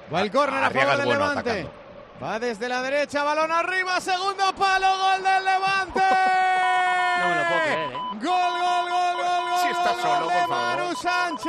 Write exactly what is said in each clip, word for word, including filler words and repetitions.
Va el córner a favor del bueno Levante. atacando. Va desde la derecha, balón arriba, segundo palo, gol del Levante. No me lo puedo creer, ¿eh? Gol, gol, gol, gol, gol. Si está gol solo, de por favor. Manu Sánchez.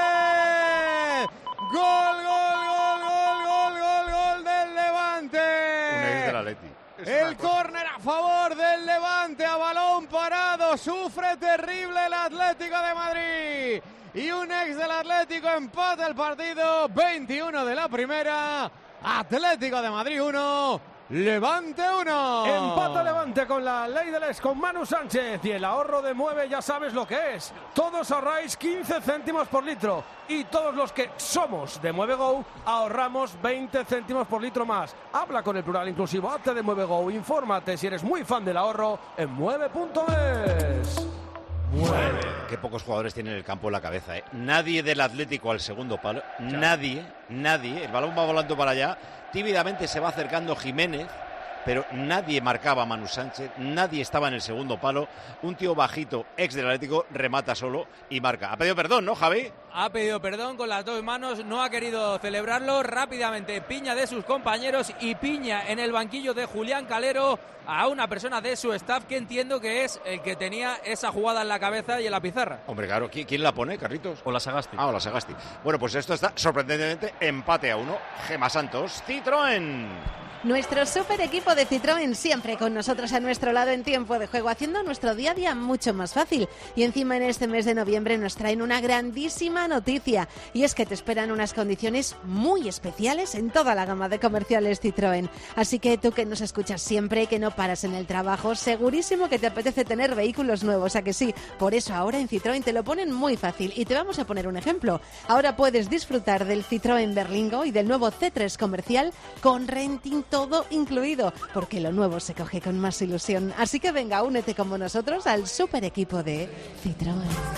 Gol, gol, gol, gol, gol, gol, gol del Levante. Un ex del Atleti. El córner a favor del Levante a balón parado. Sufre terrible el Atlético de Madrid. Y un ex del Atlético empata el partido. veintiuno de la primera. Atlético de Madrid uno. Levante uno. Empata Levante con la ley del ex, con Manu Sánchez. Y el ahorro de Mueve ya sabes lo que es. Todos ahorráis quince céntimos por litro. Y todos los que somos de Mueve Go ahorramos veinte céntimos por litro más. Habla con el plural inclusivo. Hazte de Mueve Go. Infórmate si eres muy fan del ahorro en mueve punto es. Mueve. Qué pocos jugadores tienen el campo en la cabeza, ¿eh? Nadie del Atlético al segundo palo. Ya. Nadie, nadie. El balón va volando para allá. Tímidamente se va acercando Jiménez, pero nadie marcaba a Manu Sánchez, nadie estaba en el segundo palo. Un tío bajito, ex del Atlético, remata solo y marca. Ha pedido perdón, ¿no, Javi? Ha pedido perdón con las dos manos, no ha querido celebrarlo. Rápidamente piña de sus compañeros y piña en el banquillo de Julián Calero a una persona de su staff que entiendo que es el que tenía esa jugada en la cabeza y en la pizarra. Hombre, claro, ¿quién, quién la pone, Carlitos? O la Sagasti. Ah, o la Sagasti. Bueno, pues esto está sorprendentemente empate a uno. Gema Santos, Citroën. Nuestro super equipo de Citroën siempre con nosotros a nuestro lado en tiempo de juego, haciendo nuestro día a día mucho más fácil. Y encima en este mes de noviembre nos traen una grandísima noticia, y es que te esperan unas condiciones muy especiales en toda la gama de comerciales Citroën. Así que tú que nos escuchas siempre, que no paras en el trabajo, segurísimo que te apetece tener vehículos nuevos, ¿a que sí? Por eso ahora en Citroën te lo ponen muy fácil y te vamos a poner un ejemplo. Ahora puedes disfrutar del Citroën Berlingo y del nuevo C tres comercial con renting todo incluido, porque lo nuevo se coge con más ilusión. Así que venga, únete como nosotros al super equipo de Citroën.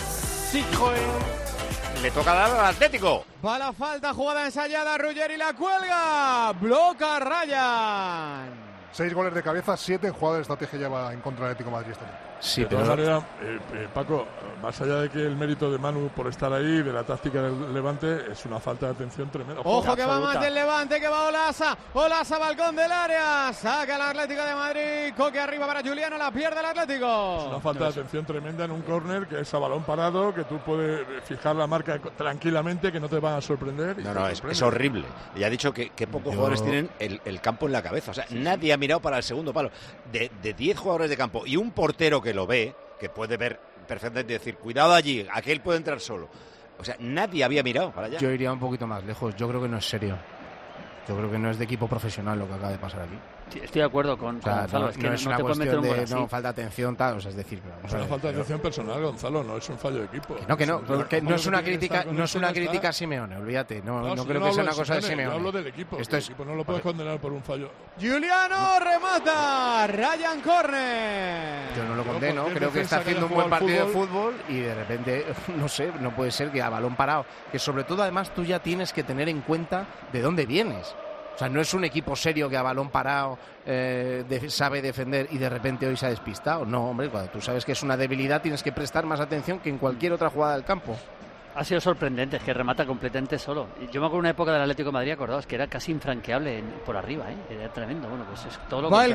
Citroën. Le toca dar al Atlético. Va la falta, jugada ensayada, Ruggeri la cuelga. Bloca Ryan. Seis goles de cabeza, siete en jugada de estrategia lleva en contra del Atlético de Madrid este año. Sí, de todas maneras, eh, eh, Paco, más allá de que el mérito de Manu por estar ahí, de la táctica del Levante, es una falta de atención tremenda. Ojo, Ojo que absoluta. va más del Levante, que va Olaza. Olaza, balcón del área. Saca el Atlético de Madrid. Coque arriba para Juliano, la pierde el Atlético. Es una falta de atención tremenda en un córner, que es a balón parado, que tú puedes fijar la marca tranquilamente, que no te van a sorprender. No, no, es, es horrible. Y ha dicho que, que pocos Yo... jugadores tienen el, el campo en la cabeza. O sea, sí, nadie sí. ha mirado para el segundo palo. De, de diez jugadores de campo y un portero que lo ve, que puede ver perfectamente y decir, cuidado allí, aquel puede entrar solo. O sea, nadie había mirado para allá. Yo iría un poquito más lejos. Yo creo que no es serio. Yo creo que no es de equipo profesional lo que acaba de pasar aquí. Sí, estoy de acuerdo con, o sea, con Gonzalo. No, es que no no, es no una te puedes meter cuestión un de gol no, falta de atención, tal, o sea, es decir... Es una falta de atención personal, Gonzalo, no es un fallo de equipo. Que no, que no, no, que no es una crítica, no es una está... crítica a Simeone, olvídate. No, no, no, no si creo no que sea de una cosa Simeone, de Simeone. Yo hablo del equipo. Esto el es... equipo no lo puedes condenar por un fallo. Juliano remata. Ryan Corner. Yo no lo condeno, creo que está haciendo un buen partido de fútbol y de repente, no sé, no puede ser que a balón parado, que sobre todo además tú ya tienes que tener en cuenta de dónde vienes. O sea, no es un equipo serio que a balón parado eh, de, sabe defender y de repente hoy se ha despistado. No, hombre, cuando tú sabes que es una debilidad tienes que prestar más atención que en cualquier otra jugada del campo. Ha sido sorprendente, es que remata completamente solo. Yo me acuerdo de una época del Atlético de Madrid, acordaos, que era casi infranqueable en, por arriba, ¿eh? Era tremendo. Bueno, pues es todo lo que